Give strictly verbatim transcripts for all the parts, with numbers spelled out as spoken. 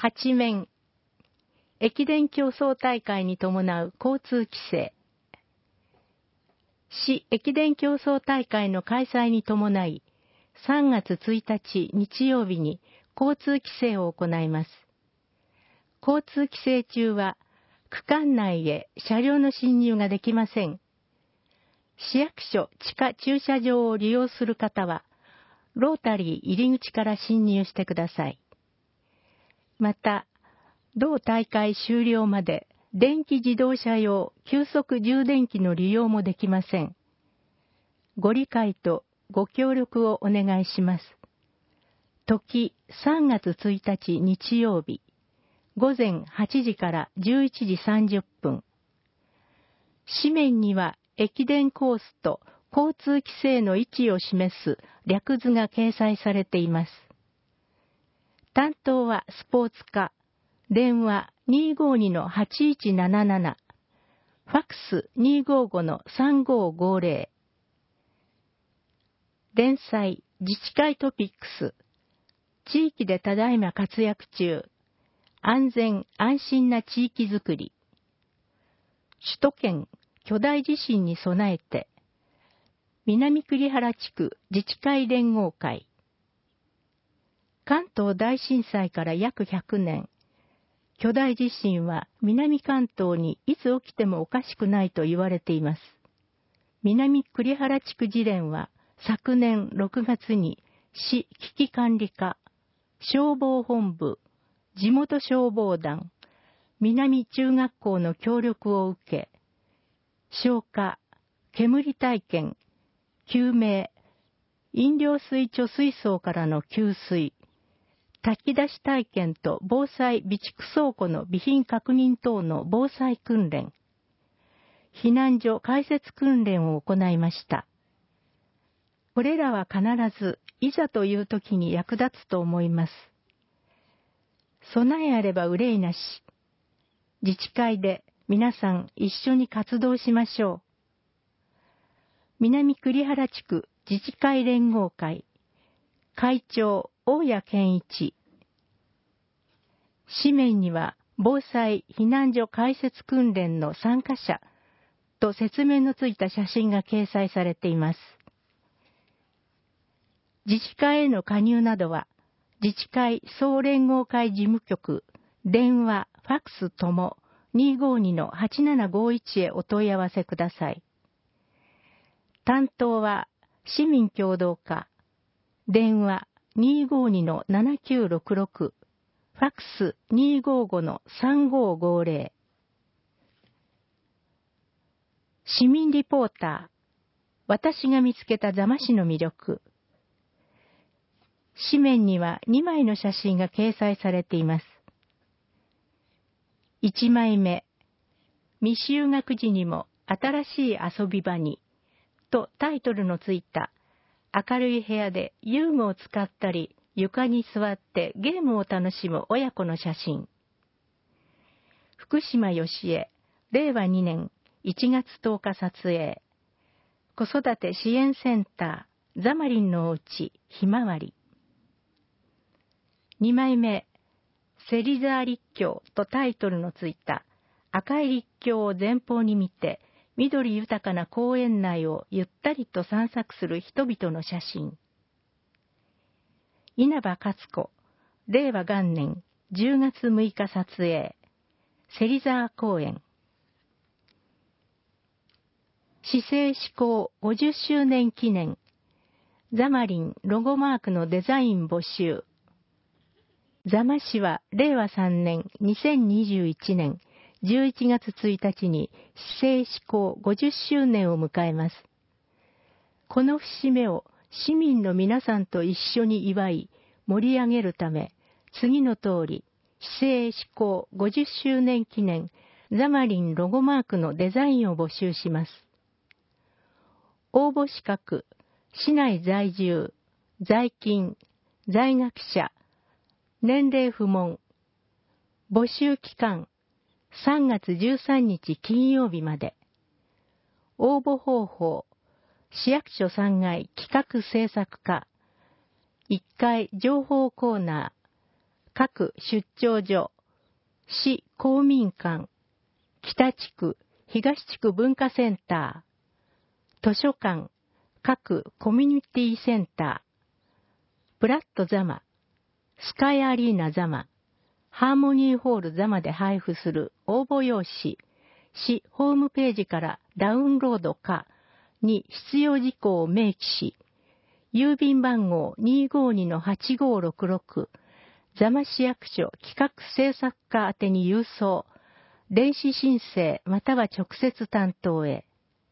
はち面、駅伝競争大会に伴う交通規制。市駅伝競争大会の開催に伴い、さんがつついたち日曜日に交通規制を行います。交通規制中は、区間内へ車両の進入ができません。市役所地下駐車場を利用する方は、ロータリー入り口から進入してください。また、同大会終了まで電気自動車用急速充電器の利用もできません。ご理解とご協力をお願いします。時さんがつついたち日曜日、ごぜんはちじからじゅういちじさんじゅっぷん。紙面には駅伝コースと交通規制の位置を示す略図が掲載されています。担当はスポーツ課、電話 にーごーにのはちいちなななな、ファックス にーごーごのさんごーごーぜろ。連載自治会トピックス、地域でただいま活躍中、安全安心な地域づくり。首都圏巨大地震に備えて、南栗原地区自治会連合会。関東大震災から約ひゃくねん、巨大地震は南関東にいつ起きてもおかしくないと言われています。南栗原地区自連は昨年ろくがつに市危機管理課、消防本部、地元消防団、南中学校の協力を受け、消火、煙体験、救命、飲料水貯水槽からの給水、炊き出し体験と防災備蓄倉庫の備品確認等の防災訓練、避難所開設訓練を行いました。これらは必ずいざという時に役立つと思います。備えあれば憂いなし。自治会で皆さん一緒に活動しましょう。南栗原地区自治会連合会会長大谷健一。紙面には防災避難所開設訓練の参加者と説明のついた写真が掲載されています。自治会への加入などは自治会総連合会事務局電話ファックスとも にーごーにのはちななごーいち へお問い合わせください。担当は市民協働課、電話 にーごーにのななきゅうろくろく、ファックス にーごーごのさんごーごーぜろ。市民リポーター、私が見つけた座間市の魅力。紙面にはにまいの写真が掲載されています。いちまいめ、未就学児にも新しい遊び場にとタイトルのついた明るい部屋で遊具を使ったり床に座ってゲームを楽しむ親子の写真。福島よしえ、れいわにねんいちがつとおか撮影。子育て支援センター、ザマリンのおうち、ひまわり。にまいめ、芹沢立教とタイトルのついた赤い立教を前方に見て、緑豊かな公園内をゆったりと散策する人々の写真。稲葉勝子、れいわがんねんじゅうがつむいか撮影。芹沢公園。市政施行ごじゅっしゅうねん記念。ザマリンロゴマークのデザイン募集。座間市はれいわさんねんにせんにじゅういちねんじゅういちがつついたちに市政施行ごじゅっしゅうねんを迎えます。この節目を市民の皆さんと一緒に祝い盛り上げるため、次の通り市政施行ごじゅっしゅうねん記念ザマリンロゴマークのデザインを募集します。応募資格、市内在住、在勤、在学者、年齢不問。募集期間、さんがつじゅうさんにち金曜日まで。応募方法、市役所さんがい企画制作課、いっかい情報コーナー、 各出張所、市公民館、北地区、東地区文化センター、図書館、各コミュニティセンター、ブラッドザマ、スカイアリーナザマ、ハーモニーホールザマで配布する応募用紙、市ホームページからダウンロードかに必要事項を明記し、郵便番号 にーごーにのはちごーろくろく、座間市役所企画制作課宛てに郵送、電子申請または直接担当へ。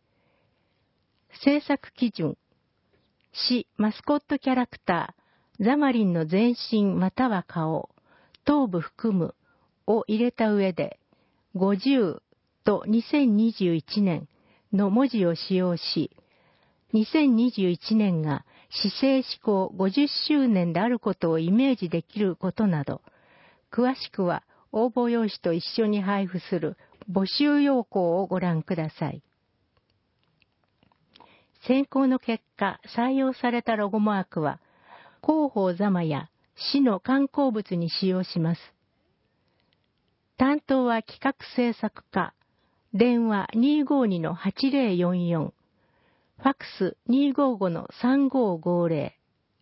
制作基準、市マスコットキャラクター、ザマリンの全身または顔、頭部含むを入れた上で、ごじゅうとにせんにじゅういちねんの文字を使用し、にせんにじゅういちねんが市政施行ごじゅっしゅうねんであることをイメージできることなど、詳しくは応募用紙と一緒に配布する募集要項をご覧ください。選考の結果、採用されたロゴマークは、広報座間や市の観光物に使用します。担当は企画制作課、電話 にーごーにのはちぜろよんよん、ファックス にーごーごのさんごーごーぜ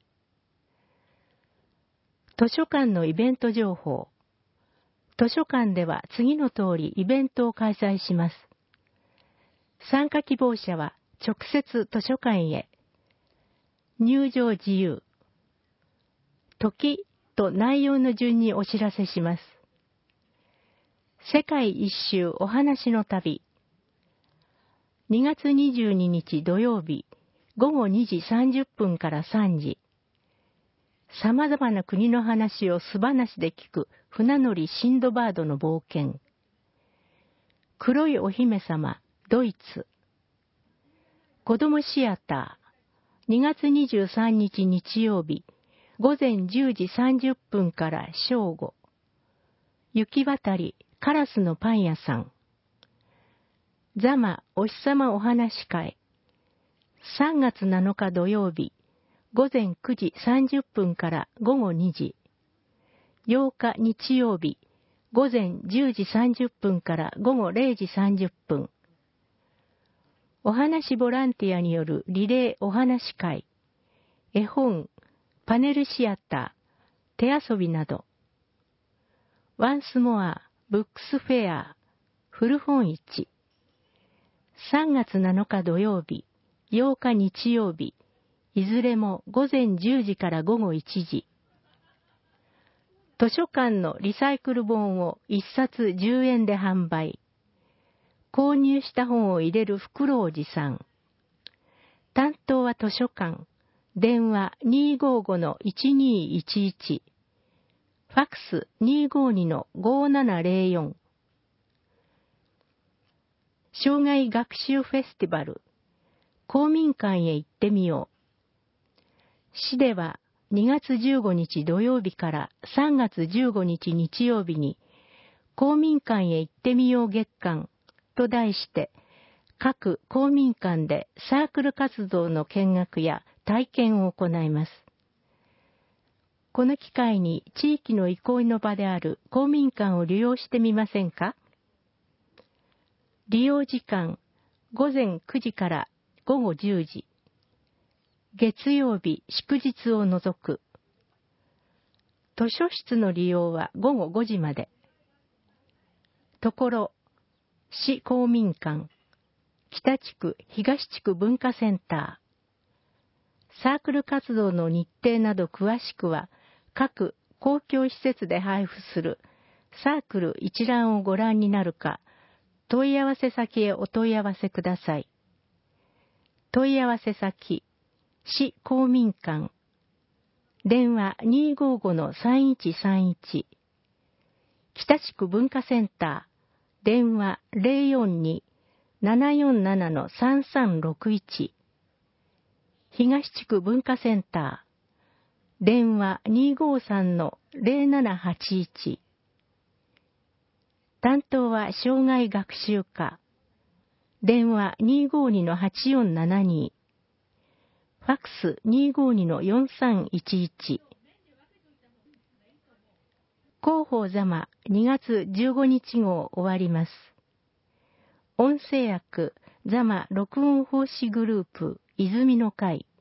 ろ。図書館のイベント情報。図書館では次の通りイベントを開催します。参加希望者は直接図書館へ。入場自由。時と内容の順にお知らせします。世界一周お話の旅。にがつにじゅうににち土曜日、ごごにじさんじゅっぷんからさんじ。様々な国の話を素話で聞く船乗りシンドバードの冒険。黒いお姫様、ドイツ。子供シアター、にがつにじゅうさんにち日曜日、ごぜんじゅうじさんじゅっぷんから正午。雪渡り、カラスのパン屋さん。ザマお日様お話会。さんがつなのか土曜日、ごぜんくじさんじゅっぷんからごごにじ。ようか日曜日、ごぜんじゅうじさんじゅっぷんからごごれいじさんじゅっぷん。お話ボランティアによるリレーお話会。絵本、パネルシアター、手遊びなど。ワンスモア、ブックスフェア、古本市。さんがつなのか土曜日、ようか日曜日、いずれもごぜんじゅうじからごごいちじ。図書館のリサイクル本をいっさつじゅうえんで販売。購入した本を入れる袋おじさん。担当は図書館。電話 にーごーごのいちにーいちいち。ファックス にーごーにのごーななぜろよん。障害学習フェスティバル。公民館へ行ってみよう。市ではにがつじゅうごにち土曜日からさんがつじゅうごにち日曜日に公民館へ行ってみよう月間と題して各公民館でサークル活動の見学や体験を行います。この機会に地域の憩いの場である公民館を利用してみませんか？利用時間、ごぜんくじからごごじゅうじ。月曜日、祝日を除く。図書室の利用はごごごじまで。ところ、市公民館、北地区、東地区文化センター。サークル活動の日程など詳しくは、各公共施設で配布するサークル一覧をご覧になるか、問い合わせ先へお問い合わせください。問い合わせ先、市公民館。電話 にーごーごのさんいちさんいち。北地区文化センター。電話 ぜろよんにのななよんななのさんさんろくいち。東地区文化センター。電話 にーごーさんのぜろななはちいち。担当は障害学習課。電話 にーごーにのはちよんななに。ファックス にーごーにのよんさんいちいち。 広報ざまにがつじゅうごにち号終わります。音声訳ざま録音奉仕グループ泉の会